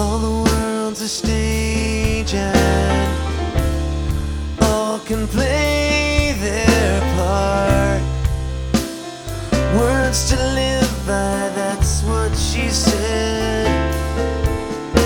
All the world's a stage and all can play